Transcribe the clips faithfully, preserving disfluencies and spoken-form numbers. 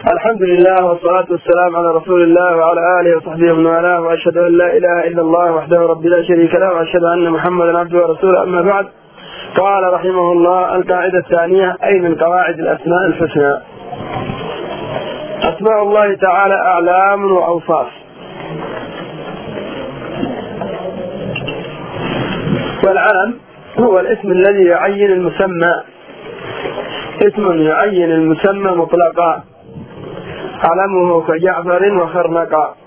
الحمد لله والصلاة والسلام على رسول الله وعلى آله وصحبه ومن والاه، وأشهد أن لا إله إلا الله وحده رب لا شريك له، وأشهد أن محمدا عبده ورسوله. أما بعد، قال رحمه الله: القاعدة الثانية، أي من قواعد الأسماء الحسنى. أسماء الله تعالى أعلام وأوصاف، والعلم هو الاسم الذي يعين المسمى، اسم يعين المسمى مطلقا، علمه كجعفر وخرنقا.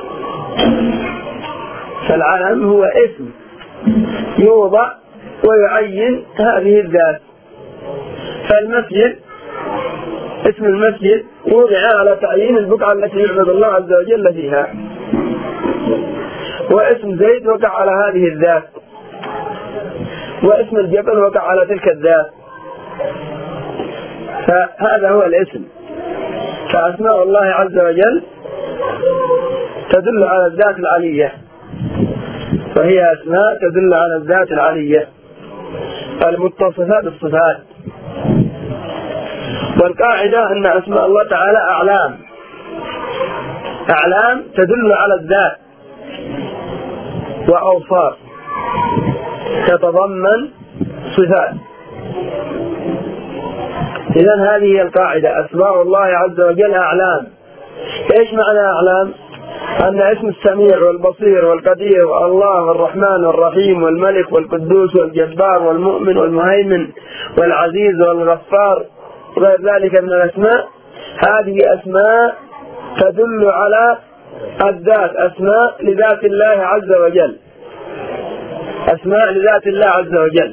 فالعلم هو اسم يوضع ويعين هذه الذات. فالمسجد، اسم المسجد وضع على تعيين البقعة التي يعبد الله عز وجل فيها، واسم زيد وقع على هذه الذات، واسم الجبل وقع على تلك الذات. فهذا هو الاسم. فأسماء الله عز وجل تدل على الذات العلية، وهي أسماء تدل على الذات العلية المتصفة بالصفات. والقاعدة أن أسماء الله تعالى أعلام، أعلام تدل على الذات، وأوصاف تتضمن صفات. إذن هذه هي القاعدة: أسماء الله عز وجل أعلام. إيش معنى أعلام؟ أن اسم السميع والبصير والقدير والله والرحمن والرحيم والملك والقدوس والجبار والمؤمن والمهيمن والعزيز والغفار وغير ذلك من الأسماء، هذه أسماء تدل على الذات، أسماء لذات الله عز وجل، أسماء لذات الله عز وجل.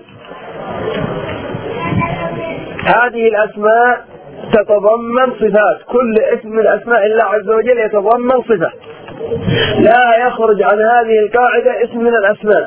هذه الأسماء تتضمن صفات، كل اسم من أسماء الله عز وجل يتضمن صفة، لا يخرج عن هذه القاعدة اسم من الأسماء.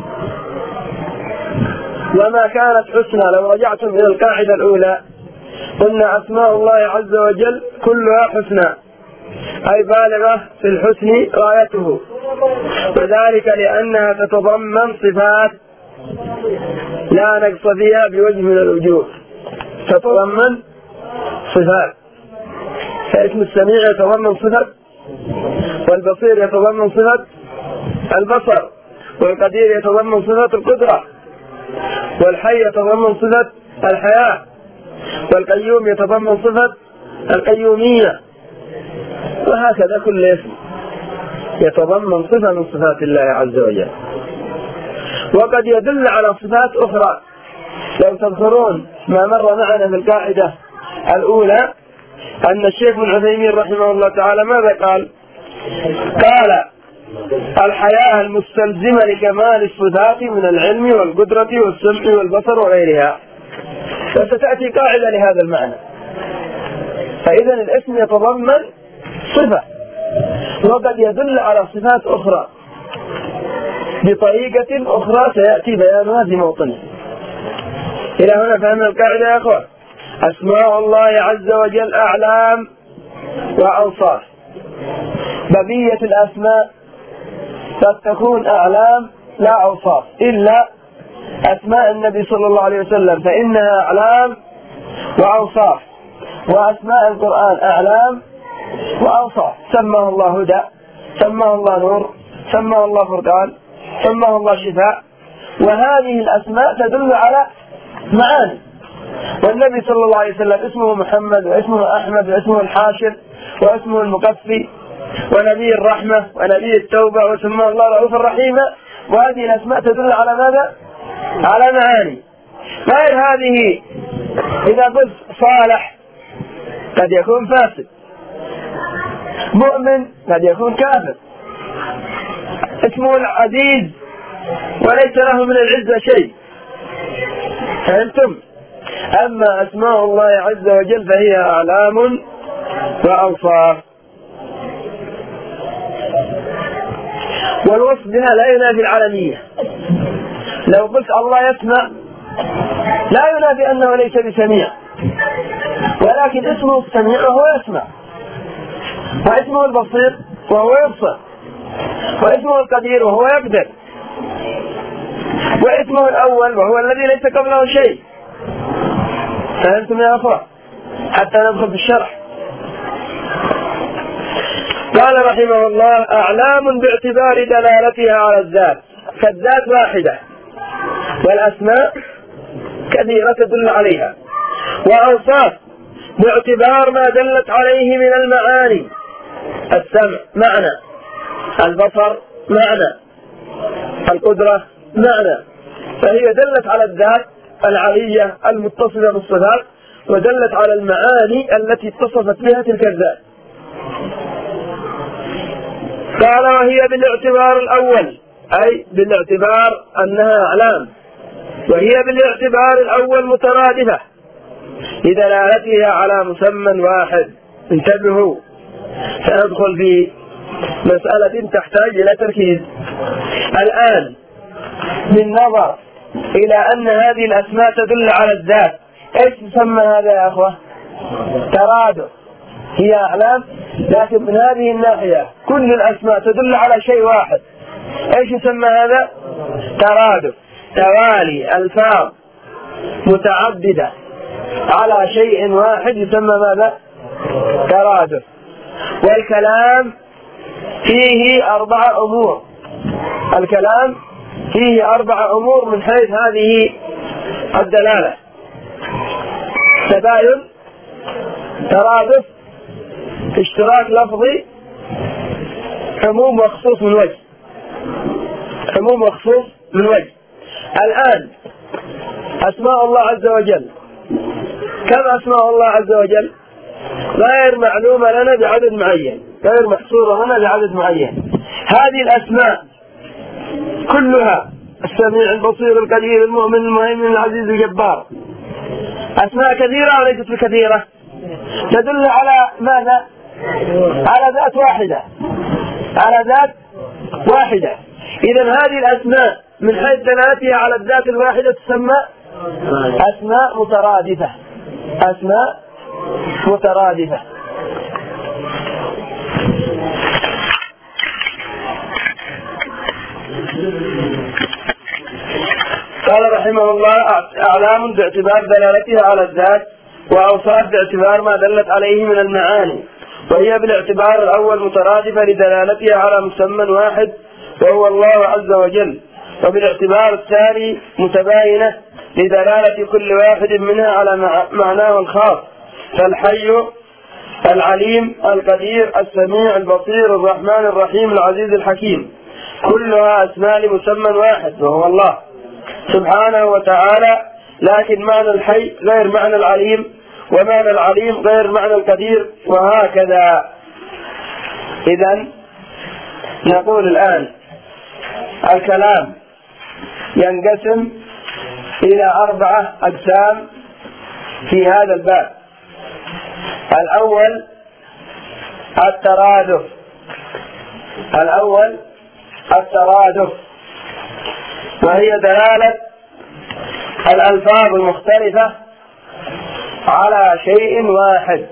وما كانت حسنى، لو رجعتم إلى القاعدة الأولى قلنا أسماء الله عز وجل كلها حسنى، أي بالغة في الحسن غايته، وذلك لأنها تتضمن صفات لا نقص فيها بوجه من الوجوه، تتضمن صفات. فاسم السميع يتضمن صفة، والبصير يتضمن صفة البصر، والقدير يتضمن صفة القدرة، والحي يتضمن صفة الحياة، والقيوم يتضمن صفة القيومية، وهكذا كل اسم يتضمن صفة من صفات الله عز وجل. وقد يدل على صفات أخرى. لو تذكرون ما مر معنا في القاعدة الأولى أن الشيخ ابن عثيمين رحمه الله تعالى ماذا قال؟ قال: الحياة المستلزمة لكمال الصفات من العلم والقدرة والسمع والبصر وغيرها. وستأتي قاعدة لهذا المعنى. فإذا الاسم يتضمن صفة، وقد يدل على صفات أخرى بطريقة أخرى سيأتي بيانها في موطنه. إلى هنا فهمنا القاعدة يا أخوة. أسماء الله عز وجل أعلام وأوصاف. بقية الأسماء قد تكون أعلام لا أوصاف، إلا أسماء النبي صلى الله عليه وسلم فإنها أعلام وأوصاف، وأسماء القرآن أعلام وأوصاف. سماه الله هدى، سماه الله نور، سماه الله فرقان، سماه الله شفاء. وهذه الأسماء تدل على معاني. والنبي صلى الله عليه وسلم اسمه محمد، واسمه أحمد، واسمه الحاشر، واسمه المقفي، ونبي الرحمة، ونبي التوبة، وسماه الله رؤوفا رحيما. وهذه الأسماء تدل على ماذا؟ على معاني. غير هذه إذا قلت صالح قد يكون فاسد، مؤمن قد يكون كافر، اسمه العزيز وليس له من العزة شيء. فهمتم؟ أما أسماء الله عز وجل فهي أعلام وأوصاف. والوصف بها لا ينافي العالمية. لو قلت الله يسمع لا ينافي أنه ليس بسميع، ولكن اسمه السميع وهو يسمع، واسمه البصير وهو يبصر، واسمه القدير وهو يقدر، واسمه الأول وهو الذي ليس قبله شيء. فهمتم يا أخوة؟ حتى ندخل في الشرح. قال رحمه الله: أعلام باعتبار دلالتها على الذات، فالذات واحدة والأسماء كثيرة تدل عليها، وأوصاف باعتبار ما دلت عليه من المعاني، السمع معنى، البصر معنى، القدرة معنى، فهي دلت على الذات العلية المتصلة بالصفات، ودلت على المعاني التي اتصفت بها تلك الذات. قال: وهي بالاعتبار الأول، أي بالاعتبار أنها أعلام، وهي بالاعتبار الأول مترادفة لدلالتها على مسمى واحد. انتبهوا، سندخل في مسألة تحتاج إلى تركيز. الآن بالنظر إلى أن هذه الأسماء تدل على الذات، إيش يسمى هذا يا أخوة؟ ترادف. هي أعلام، لكن من هذه الناحية كل الأسماء تدل على شيء واحد، إيش يسمى هذا؟ ترادف، توالي ألفاظ متعددة على شيء واحد يسمى ماذا؟ ترادف. والكلام فيه أربعة أمور، الكلام فيه أربعة أمور من حيث هذه الدلالة: تباين، ترادف، اشتراك لفظي، عموم وخصوص من وجه، عموم وخصوص من وجه. الآن أسماء الله عز وجل، كم أسماء الله عز وجل؟ غير معلومة لنا بعدد معين، غير محصورة لنا بعدد معين. هذه الأسماء كلها: السميع البصير القدير المؤمن المهيمن العزيز الجبار، أسماء كثيرة وليست بكثيرة، تدل على ماذا؟ على ذات واحدة، على ذات واحدة. إذا هذه الأسماء من حيث دلالتها على الذات الواحدة تسمى أسماء مترادفة، أسماء مترادفة. قال رحمه الله: أعلام باعتبار دلالتها على الذات، وأوصاف باعتبار ما دلت عليه من المعاني، وهي بالاعتبار الأول مترادفة لدلالتها على مسمى واحد وهو الله عز وجل، وبالاعتبار الثاني متباينة لدلالة كل واحد منها على معناه الخاص، فالحي العليم القدير السميع البصير الرحمن الرحيم العزيز الحكيم، كلها أسماء لمسمى واحد وهو الله سبحانه وتعالى، لكن معنى الحي غير معنى العليم، ومعنى العليم غير معنى القدير، وهكذا. إذن نقول الآن الكلام ينقسم إلى أربعة أقسام في هذا الباب. الأول الترادف، الأول الترادف وهي دلالة الألفاظ المختلفة على شيء واحد،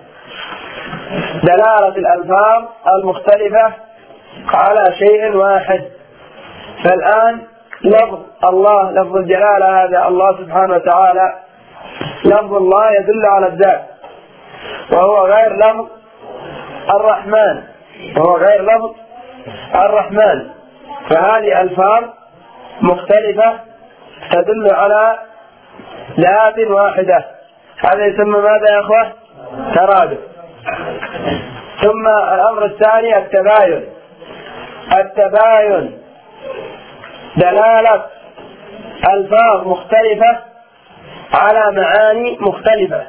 دلالة الألفاظ المختلفة على شيء واحد. فالآن لفظ الله، لفظ الجلالة هذا الله سبحانه وتعالى، لفظ الله يدل على الذات، وهو غير لفظ الرحمن، وهو غير لفظ الرحمن. فهذه ألفاظ مختلفة تدل على ذات واحدة، هذا يسمى ماذا يا أخوة؟ ترادف. ثم الأمر الثاني التباين، التباين دلالة ألفاظ مختلفة على معاني مختلفة،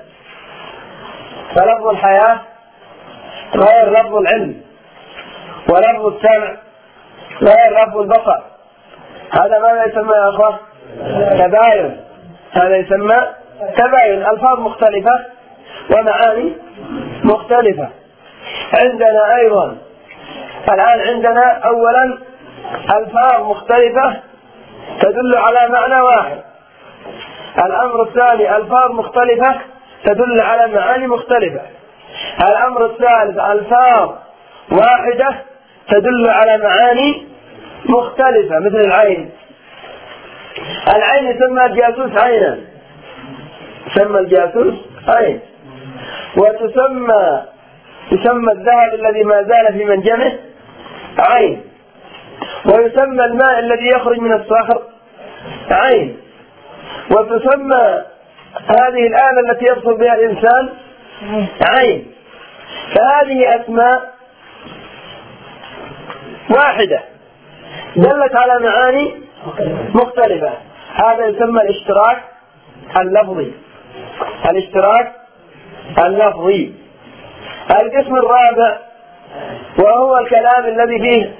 فلفظ الحياة غير لفظ العلم، ولفظ السمع غير لفظ البصر، هذا ماذا يسمى يا أخوة؟ تباين، هذا يسمى تباين، ألفاظ مختلفة ومعاني مختلفة. عندنا أيضا الآن عندنا أولا ألفاظ مختلفة تدل على معنى واحد. الأمر الثاني ألفاظ مختلفة تدل على معاني مختلفة. الأمر الثالث ألفاظ واحدة تدل على معاني مختلفة، مثل العين. العين يسمى الجاسوس عينا، يسمى الجاسوس عين، وتسمى يسمى الذهب الذي ما زال في منجمه عين، ويسمى الماء الذي يخرج من الصخر عين، وتسمى هذه الآلة التي يبصر بها الإنسان عين. فهذه أسماء واحدة دلت على معاني مختلفة. هذا يسمى الاشتراك اللفظي. الاشتراك اللفظي. القسم الرابع وهو الكلام الذي فيه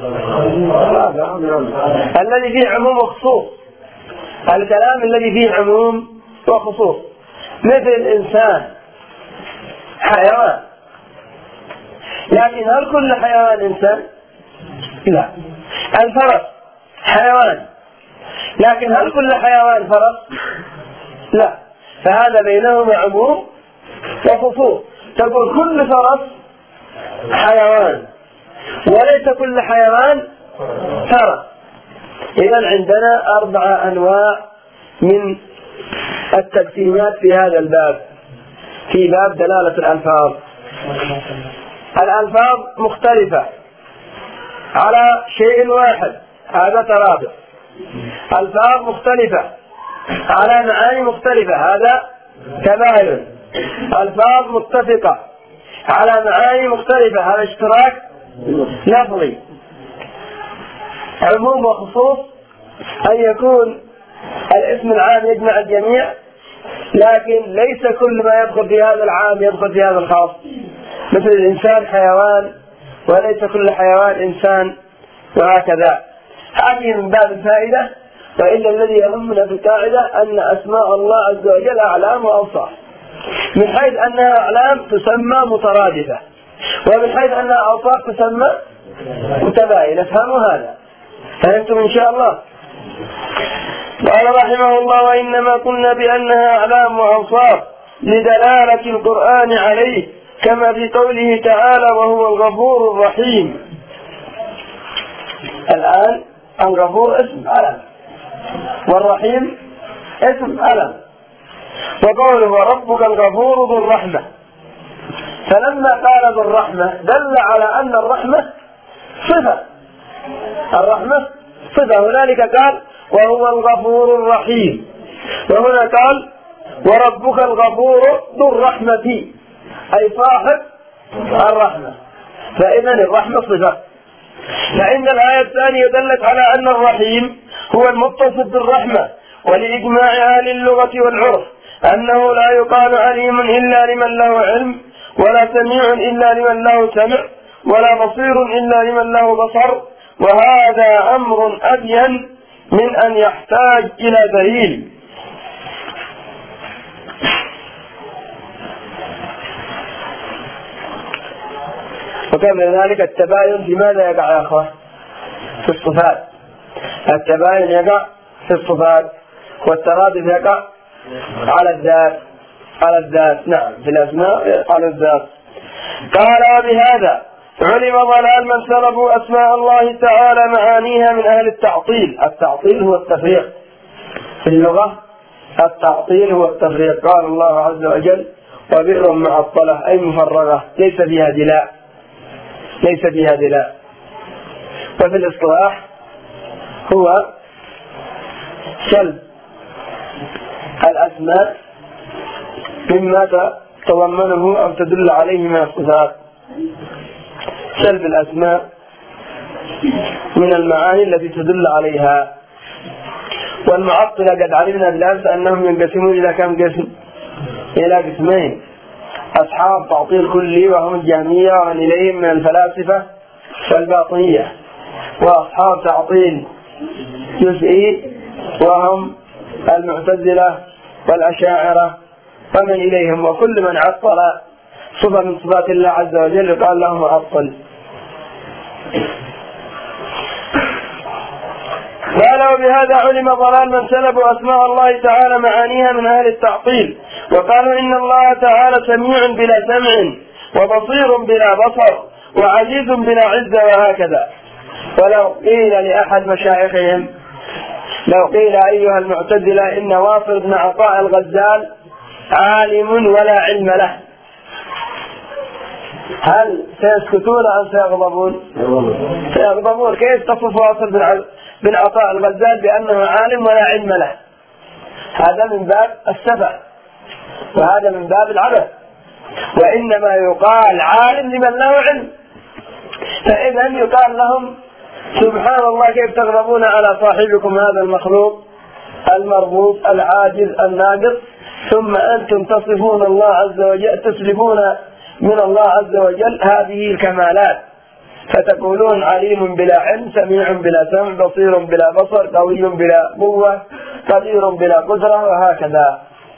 الذي فيه عموم وخصوص. الكلام الذي فيه عموم وخصوص، مثل الإنسان حيوان، لكن هل كل حيوان إنسان؟ لا. الفرس حيوان، لكن هل كل حيوان فرس؟ لا. فهذا بينهما عموم وخصوص. تقول كل فرس حيوان، وليس كل حيوان فرس. إذن عندنا أربع أنواع من التقسيمات في هذا الباب، في باب دلالة الألفاظ. الألفاظ مختلفة على شيء واحد، هذا ترابط. ألفاظ مختلفة على معاني مختلفة، هذا تباين. ألفاظ متفقة على معاني مختلفة، هذا اشتراك لفظي. عموم وخصوص أن يكون الاسم العام يجمع الجميع، لكن ليس كل ما يدخل في هذا العام يدخل في هذا الخاص. مثل الإنسان حيوان وليس كل حيوان إنسان، وهكذا. هذه من باب الفائدة. وإلا الذي يهمنا في القاعدة أن أسماء الله عز وجل أعلام وأوصاف، من حيث أنها أعلام تسمى مترادفة، ومن حيث أنها أوصاف تسمى متباينة. افهموا هذا، فهمتم إن شاء الله؟ قال رحمه الله: وإنما قلنا بأنها أعلام وأوصاف لدلالة القرآن عليه، كما في قوله تعالى: وهو الغفور الرحيم. الآن الغفور اسم علم، والرحيم اسم علم. وقوله: وربك الغفور ذو الرحمة، فلما قال ذو الرحمة دل على أن الرحمة صفة. الرحمة صفة. هنالك قال: وهو الغفور الرحيم، وهنا قال: وربك الغفور ذو الرحمة، أي صاحب الرحمة. فإذا الرحمة صفة. فإن الآية الثانية دلت على أن الرحيم هو المتصف بالرحمة، ولإجماع أهل اللغة والعرف أنه لا يقال عليم إلا لمن له علم، ولا سميع إلا لمن له سمع، ولا بصير إلا لمن له بصر. وهذا أمر أبين من أن يحتاج إلى دليل. وكما ذلك التباين في ماذا يقع يا أخوة؟ في الصفات. التباين يقع في الصفات، والترادف يقع على الذات. على الذات نعم، في الأسماء على الذات. قال: وبهذا علم ضلال من سلبوا أسماء الله تعالى معانيها من أهل التعطيل. التعطيل هو التفريق في اللغة. التعطيل هو التفريق. قال الله عز وجل: وبئر معطلة، أي مفرغة ليس فيها دلاء، ليس فيها دلاء. وفي الاصطلاح هو سلب الأسماء مما تضمنه أو تدل عليه من الصفات. سلب الأسماء من المعاني التي تدل عليها. والمعطلة قد علمنا بالأمس أنهم ينقسمون إلى كم قسم؟ إلى قسمين: أصحاب تعطيل كلي وهم الجهمية ومن إليهم من الفلاسفة والباطنية، وأصحاب تعطيل جزئي وهم المعتزلة والأشاعرة ومن إليهم. وكل من عطل صفة من صفات الله عز وجل قال له معطل. قال: وبهذا علم ضلال من سلبوا أسماء الله تعالى معانيها من أهل التعطيل، وقالوا إن الله تعالى سميع بلا سمع، وبصير بلا بصر، وعزيز بلا عزة، وهكذا. ولو قيل لأحد مشايخهم، لو قيل أيها المعتزلة إن واصل بن عطاء الغزال عالم ولا علم له، هل سيسكتون أم سيغضبون؟ سيغضبون. كيف تصف واصل بن عطاء الغزال بأنه عالم ولا علم له؟ هذا من باب السفه، وهذا من باب العبث، وإنما يقال عالم لمن له علم. فإذا يقال لهم سبحان الله كيف تغضبون على صاحبكم هذا المخلوق المربوط العاجز الناقص، ثم أنتم تصفون الله عز وجل، تسلبون من الله عز وجل هذه الكمالات، فتقولون عليم بلا علم، سميع بلا سمع، بصير بلا بصر، قوي بلا قوة، قدير بلا قدرة، وهكذا.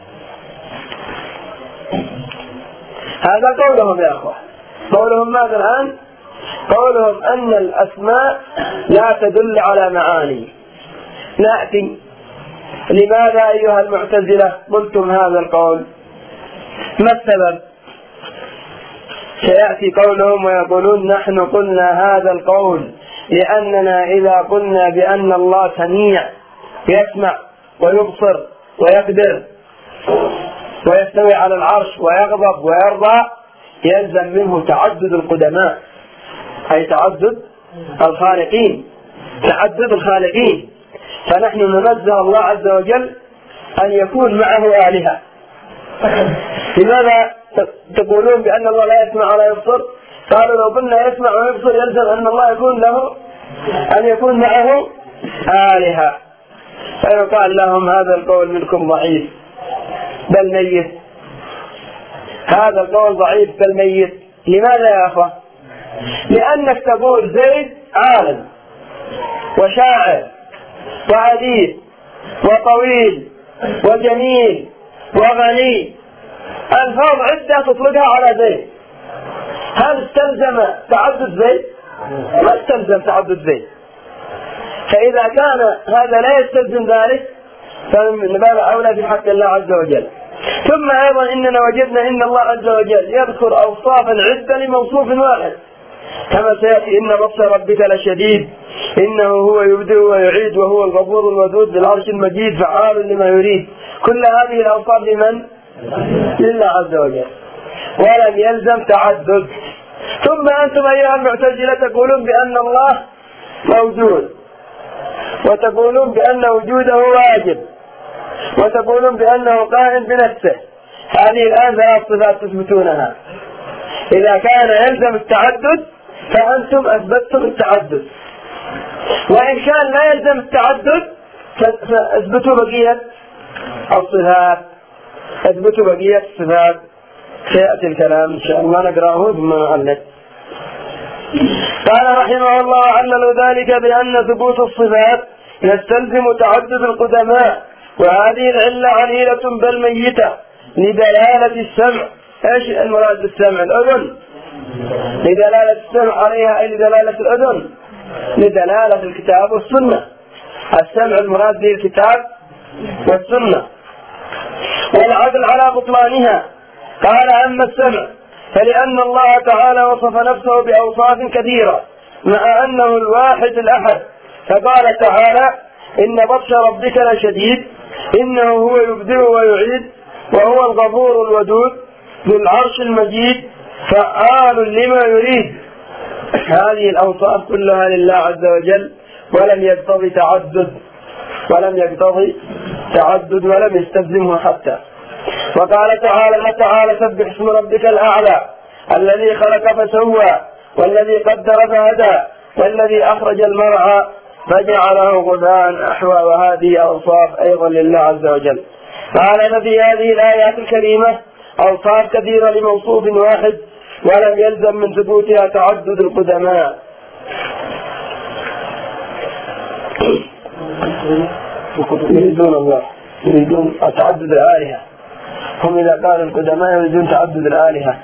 هذا قولهم يا أخوة. قولهم ماذا الآن؟ قولهم أن الأسماء لا تدل على معاني. نأتي لماذا أيها المعتزلة قلتم هذا القول؟ ما السبب؟ سيأتي قولهم ويقولون نحن قلنا هذا القول لأننا إذا قلنا بأن الله سميع يسمع ويبصر ويقدر ويستوي على العرش ويغضب ويرضى، يلزم منه تعدد القدماء، أي تعدد الخالقين، تعدد الخالقين. فنحن ننزه الله عز وجل أن يكون معه آلهة. لماذا تقولون بأن الله لا يسمع ولا يبصر؟ قالوا لو قلنا يسمع ويبصر يلزم أن الله يكون له أن يكون معه آلهة. فيقال لهم هذا القول منكم ضعيف بل ميت، هذا القول ضعيف بل ميت. لماذا يا أخوة؟ لأنك تقول زيد عالم وشاعر وأديب وطويل وجميل وغني، ألفاظ عدة تطلقها على زيد. هل استلزم تعدد زيد؟ لا استلزم تعدد زيد. فإذا كان هذا لا يستلزم ذلك فمن باب أولى في حق الله عز وجل. ثم أيضا إننا وجدنا إن الله عز وجل يذكر أوصافا عدة لموصوف واحد، كما سيأتي إن بطش ربك لشديد، إنه هو يبدئ ويعيد وهو الغفور الودود بالعرش المجيد فعال لما يريد. كل هذه الأوصاف لمن؟ لله عز وجل، ولم يلزم تعدد. ثم أنتم أيها المعتزلة تقولون بأن الله موجود، وتقولون بأن وجوده واجب، وتقولون بأنه قائم بنفسه. هذه الآن ثلاث صفات تثبتونها. إذا كان يلزم التعدد فأنتم أثبتتم التعدد، وإن كان لا يلزم التعدد فأثبتوا بقية الصفات، أثبتوا بقية الصفات. سيأتي الكلام إن شاء الله نقرأه ثم نعلق. قال رحمه الله علل ذلك بأن ثبوت الصفات يستلزم تعدد القدماء، وهذه العلة عليلة بل ميتة لدلالة السمع. ايش المراد بالسمع؟ الأذن، لدلالة السمع عليها أي لدلالة الأذن، لدلالة الكتاب والسنة. السمع المراد به الكتاب والسنة، والعدل على بطلانها. قال أما السمع فلأن الله تعالى وصف نفسه بأوصاف كثيرة مع أنه الواحد الأحد، فقال تعالى إن بطش ربك لشديد، إنه هو يبدئ ويعيد، وهو الغفور الودود ذو العرش المجيد فعال لما يريد. هذه الأوصاف كلها لله عز وجل، ولم يقتضي تعدد ولم يقتضي تعدد ولم يستلزمه حتى. وقال تعالى تعالى سبح اسم ربك الأعلى الذي خلق فسوى والذي قدر فهدى والذي أخرج المرعى فجعله غثاء أحوى. وهذه أوصاف أيضا لله عز وجل. قال في هذه الآيات الكريمة أوصاف كثيرة لموصوف واحد، ولم يلزم من ثبوتها تعدد القدماء. يريدون الله يريدون تعدد الآلهة، هم إذا قالوا القدماء يريدون تعدد الآلهة.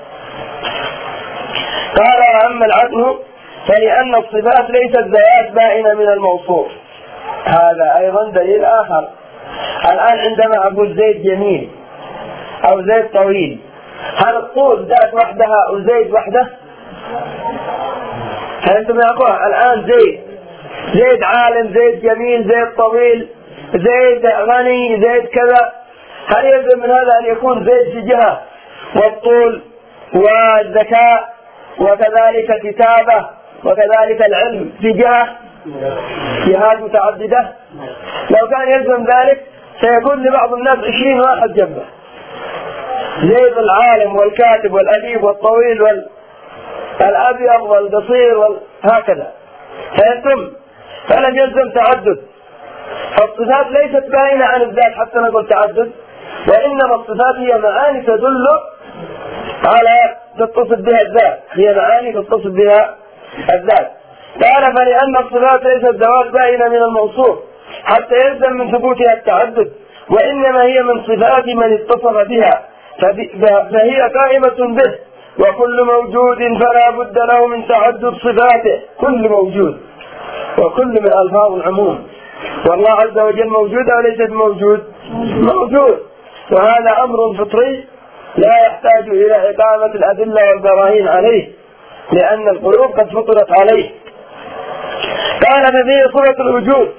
قال أما العدل فلأن الصفات ليست ذات بائنة من الموصوف. هذا أيضا دليل آخر. الآن عندما أقول زيد جميل أو زيد طويل، هل الطول ذات وحدها أو زيد وحده؟ فأنتم يا أخوة الآن زيد زيد عالم، زيد جميل، زيد طويل، زيد غني، زيد كذا، هل يلزم من هذا أن يكون زيد في جهة والطول والذكاء وكذلك كتابة وكذلك العلم في جهة جهات متعددة. لو كان يلزم ذلك سيكون لبعض الناس عشرين واحد جنبه، زيد العالم والكاتب والأديب والطويل والأبيض والقصير وهكذا فيتم، فلم يلزم تعدد. فالصفات ليست باينة عن الذات حتى نقول تعدد، وإنما الصفات هي معاني تدل على تتصف بها الذات، هي معاني تتصف بها الذات. قال فلأن الصفات ليست ذوات باينة من الموصوف حتى يلزم من ثبوتها التعدد، وإنما هي من صفات من اتصف بها فهي قائمة به، وكل موجود فلا بد له من تعدد صفاته. كل موجود، وكل من ألفاظ العموم، والله عز وجل موجود أو ليس موجود؟ موجود، وهذا أمر فطري لا يحتاج إلى إقامة الأدلة والبراهين عليه، لأن القلوب قد فطرت عليه. قال ففيه صفة الوجود.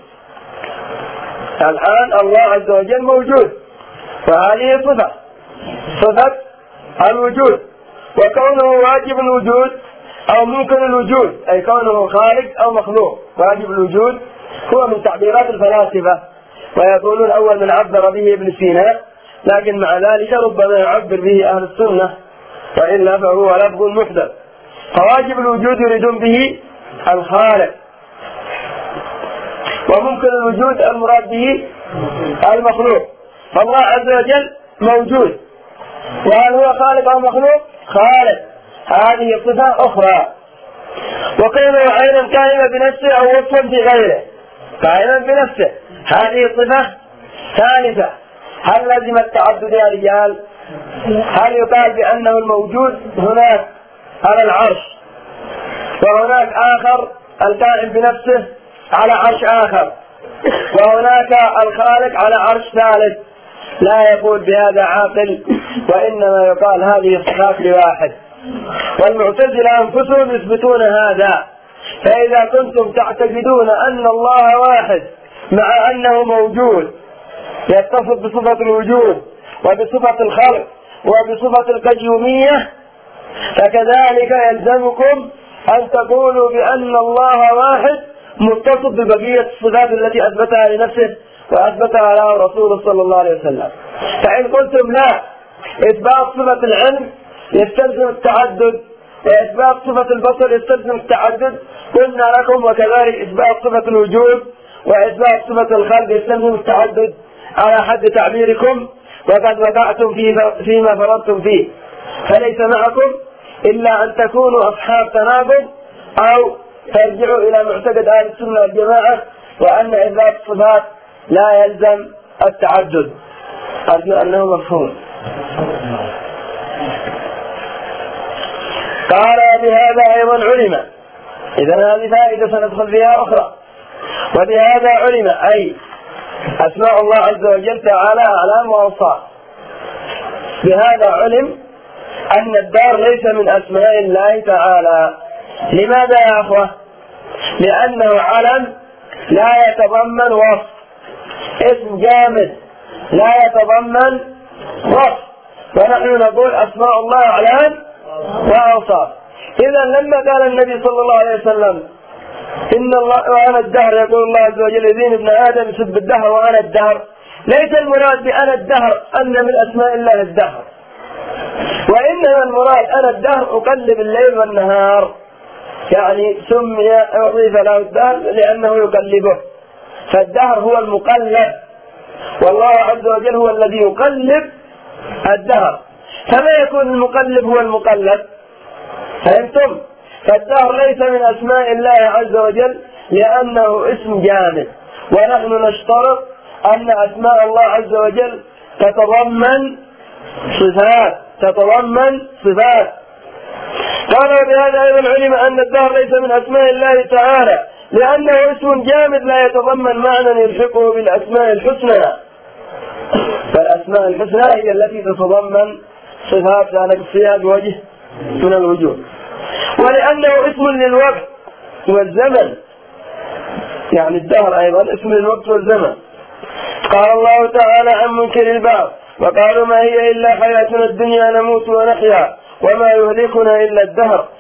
الآن الله عز وجل موجود، وهذه صفة صفة الوجود، وكونه واجب الوجود أو ممكن الوجود أي كونه خالق أو مخلوق. واجب الوجود هو من تعبيرات الفلاسفة، ويقولون أول من عبر به ابن سينا، لكن مع ذلك ربما يعبر به أهل السنة، وإلا فهو لفظ محدث. فواجب الوجود يريدون به الخالق، وممكن الوجود المراد به المخلوق. فالله عز وجل موجود، وهل هو خالق أو مخلوق؟ خالق، هذه صفة أخرى. وكونه عينا كائنا بنفسه أو وصفا في غيره، كائنا بنفسه، هذه صفة ثالثة. هل لازم التعدد يا رجال؟ هل يقال بأنه الموجود هناك على العرش، وهناك آخر الكائن بنفسه على عرش آخر، وهناك الخالق على عرش ثالث؟ لا يقول بهذا عاقل، وإنما يقال هذه الصفات لواحد. والمعتزلة أنفسهم يثبتون هذا. فإذا كنتم تعتقدون أن الله واحد مع أنه موجود يتصف بصفة الوجود وبصفة الخلق وبصفة القيومية، فكذلك يلزمكم أن تقولوا بأن الله واحد متصف ببقية الصفات التي أثبتها لنفسه وأثبتها له رسوله صلى الله عليه وسلم. فإن قلتم لا، إثبات صفة العلم يستلزم التعدد، وإثبات صفة البصر يستلزم التعدد، قلنا لكم وكذلك إثبات صفة الوجود وإثبات صفة الخلق يستلزم التعدد على حد تعبيركم، وقد وقعتم فيما فرضتم فيه. فليس معكم إلا أن تكونوا أصحاب تناقض، أو ترجعوا إلى معتقد أهل السنة والجماعة وأن إثبات الصفات لا يلزم التعدد. أرجو أنه مفهوم. قال بهذا أيضا علم، إذن هذه فائدة سندخل فيها أخرى. وبهذا علم أي أسماء الله عز وجل تعالى أعلام وأوصاف. بهذا علم أن الدار ليس من أسماء الله تعالى. لماذا يا أخوة؟ لأنه علم لا يتضمن وصف، اسم جامد لا يتضمن وصف، ونحن نقول أسماء الله أعلام وأوصاف. إذا لما قال النبي صلى الله عليه وسلم إن الله وأنا الدهر، يقول الله عز وجل يزين ابن آدم يسب الدهر وأنا الدهر، ليس المراد بأنا الدهر أن من أسماء الله الدهر، وإنما المراد أنا الدهر أقلب الليل والنهار، يعني سمي أضيف له الدهر لأنه يقلبه، فالدهر هو المقلب، والله عز وجل هو الذي يقلب الدهر. فما يكون المقلب هو المقلب؟ فهمتم؟ فالدهر ليس من أسماء الله عز وجل لأنه اسم جامد، ونحن نشترط أن أسماء الله عز وجل تتضمن صفات تتضمن صفات قال وبهذا أيضا علم أن الدهر ليس من أسماء الله تعالى لأنه اسم جامد لا يتضمن معنى يلحقه بالأسماء الحسنى، فالأسماء الحسنى هي التي تتضمن صفات لا نقصها بوجه من الوجوه، ولأنه اسم للوقت والزمن، يعني الدهر أيضا اسم للوقت والزمن. قال الله تعالى عن منكر البعض وقالوا ما هي إلا حياتنا الدنيا نموت ونحيا وما يهلكنا إلا الدهر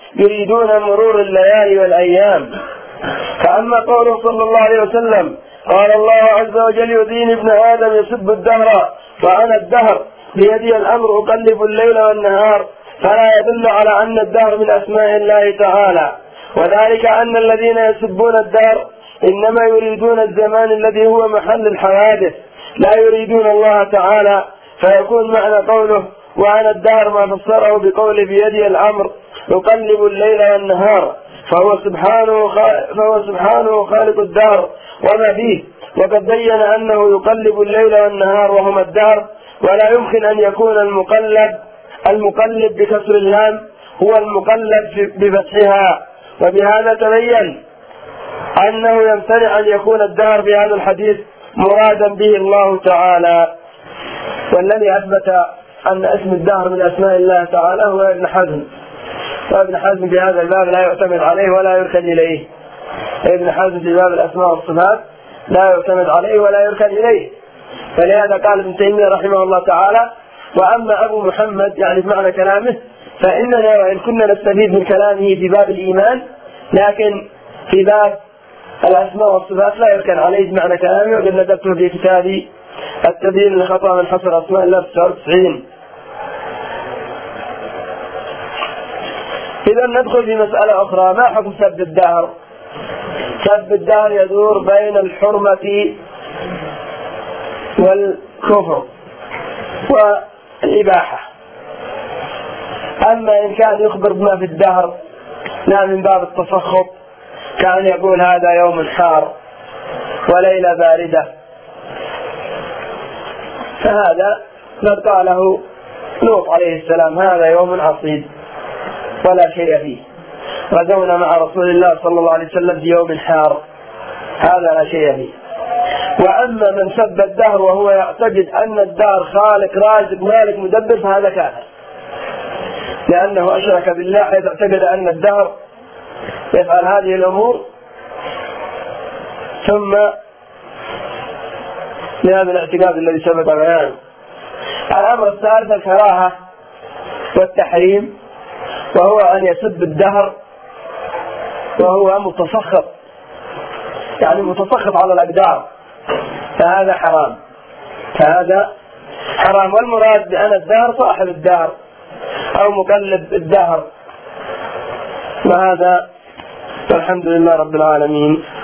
يريدون مرور الليالي والأيام. فأما قوله صلى الله عليه وسلم قال الله عز وجل يدين ابن آدم يسب الدهر وأنا الدهر بيدي الأمر أقلب الليل والنهار، فلا يدل على أن الدهر من أسماء الله تعالى، وذلك أن الذين يسبون الدهر إنما يريدون الزمان الذي هو محل الحوادث، لا يريدون الله تعالى. فيكون معنى قوله وأنا الدهر ما فسره بقول بيدي الأمر يقلب الليل والنهار، فهو سبحانه فهو سبحانه خالق الدهر وما فيه، وقد بين أنه يقلب الليل والنهار وهما الدهر، ولا يمكن أن يكون المقلب المقلب بكسر اللام هو المقلب بفتحها. وبهذا تبين أنه يمتنع أن يكون الدهر في هذا الحديث مرادا به الله تعالى. والذي أثبت أن اسم الدهر من أسماء الله تعالى هو ابن حزم، وابن حزم في هذا الباب لا يعتمد عليه ولا يركن إليه. ابن حزم في باب الأسماء والصفات لا يعتمد عليه ولا يركن إليه، فلهذا قال ابن تيمية رحمه الله تعالى وأما أبو محمد يعني بمعنى كلامه فإننا وإن كنا نستفيد من كلامه في باب الإيمان، لكن في باب الأسماء والصفات لا يركن عليه بمعنى كلامه، وقد ندبته في كتابي التبيين لخطأ من حصر أسماء الله تسعة وتسعين. إذا ندخل في مسألة أخرى، ما حكم سب الدهر؟ سب الدهر يدور بين الحرمة والكفر والإباحة. أما إن كان يخبر بما في الدهر لا من باب التسخط، كان يقول هذا يوم حار وليلة باردة، فهذا قد قاله لوط عليه السلام هذا يوم عصيب ولا شيء فيه، غزونا مع رسول الله صلى الله عليه وسلم في يوم حار، هذا لا شيء فيه. وأما من سب الدهر وهو يعتقد أن الدهر خالق رازق مالك مدبر فهذا كافر، لأنه أشرك بالله حيث اعتقد أن الدهر يفعل هذه الأمور. ثم لهذا الاعتقاد الذي سبق بيانه. الأمر الثالث الكراهة والتحريم، وهو أن يسب الدهر وهو متسخط، يعني متسخط على الأقدار، فهذا حرام، فهذا حرام. والمراد بأن الدهر صاحب الدهر أو مقلب الدهر، وهذا والحمد لله رب العالمين.